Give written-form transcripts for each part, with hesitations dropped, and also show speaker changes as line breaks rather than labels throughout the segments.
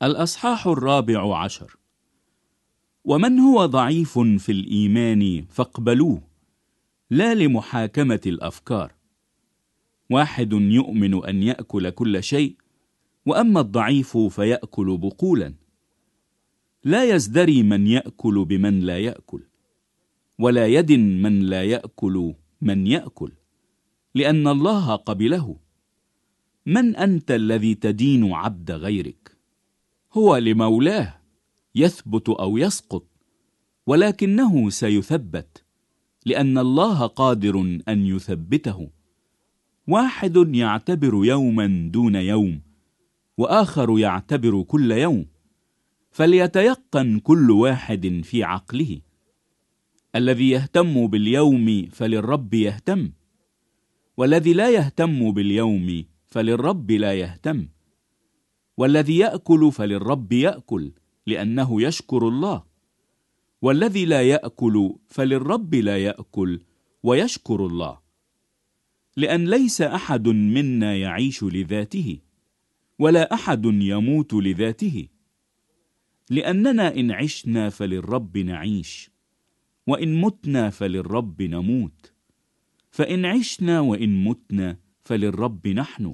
الأصحاح 14. ومن هو ضعيف في الإيمان فاقبلوه، لا لمحاكمة الأفكار. واحد يؤمن أن يأكل كل شيء، وأما الضعيف فيأكل بقولا. لا يزدري من يأكل بمن لا يأكل، ولا يدن من لا يأكل من يأكل، لأن الله قبله. من أنت الذي تدين عبد غيرك؟ هو لمولاه، يثبت أو يسقط، ولكنه سيثبت، لأن الله قادر أن يثبته. واحد يعتبر يوما دون يوم، وآخر يعتبر كل يوم، فليتيقن كل واحد في عقله. الذي يهتم باليوم فللرب يهتم، والذي لا يهتم باليوم فللرب لا يهتم. والذي يأكل فللرب يأكل، لأنه يشكر الله، والذي لا يأكل فللرب لا يأكل ويشكر الله. لأن ليس أحد منا يعيش لذاته، ولا أحد يموت لذاته. لأننا إن عشنا فللرب نعيش، وإن متنا فللرب نموت. فإن عشنا وإن متنا فللرب نحن.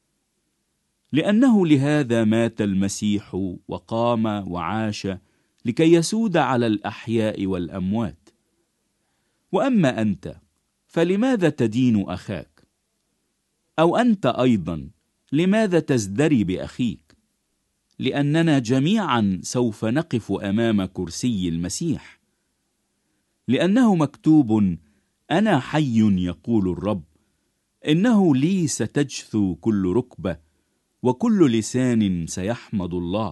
لأنه لهذا مات المسيح وقام وعاش، لكي يسود على الأحياء والأموات. وأما أنت فلماذا تدين أخاك؟ أو أنت أيضا لماذا تزدري بأخيك؟ لأننا جميعا سوف نقف أمام كرسي المسيح. لأنه مكتوب: أنا حي يقول الرب، إنه لي ستجثو كل ركبة، وكل لسان سيحمد الله.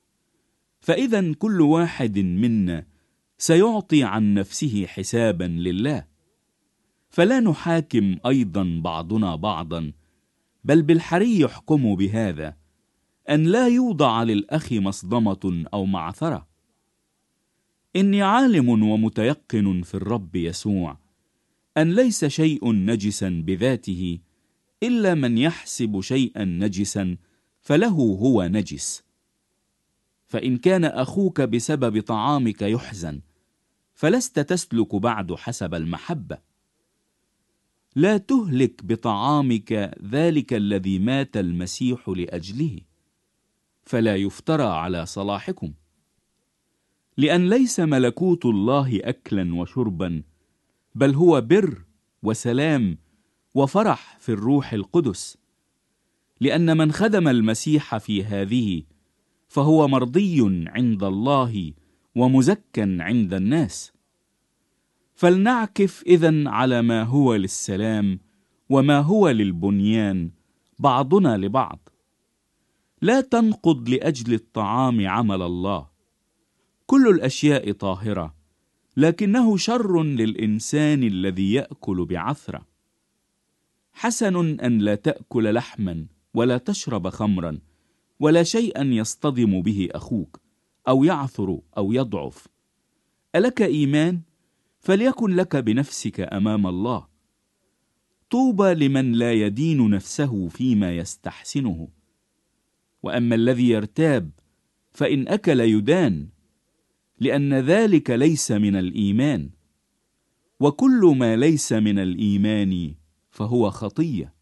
فإذا كل واحد منا سيعطي عن نفسه حسابا لله. فلا نحاكم أيضا بعضنا بعضا، بل بالحري يحكم بهذا: أن لا يوضع للأخ مصدمة أو معثرة. إني عالم ومتيقن في الرب يسوع أن ليس شيء نجسا بذاته، إلا من يحسب شيئا نجسا فله هو نجس. فإن كان أخوك بسبب طعامك يحزن، فلست تسلك بعد حسب المحبة. لا تهلك بطعامك ذلك الذي مات المسيح لأجله، فلا يفترى على صلاحكم. لأن ليس ملكوت الله أكلا وشربا، بل هو بر وسلام وفرح في الروح القدس. لأن من خدم المسيح في هذه فهو مرضي عند الله ومزكى عند الناس. فلنعكف إذن على ما هو للسلام وما هو للبنيان بعضنا لبعض. لا تنقض لأجل الطعام عمل الله. كل الأشياء طاهرة، لكنه شر للإنسان الذي يأكل بعثرة. حسن أن لا تأكل لحما ولا تشرب خمرا ولا شيئا يصطدم به أخوك، أو يعثر أو يضعف. ألك إيمان؟ فليكن لك بنفسك أمام الله. طوبى لمن لا يدين نفسه فيما يستحسنه. وأما الذي يرتاب فإن أكل يدان، لأن ذلك ليس من الإيمان. وكل ما ليس من الإيمان فهو خطية.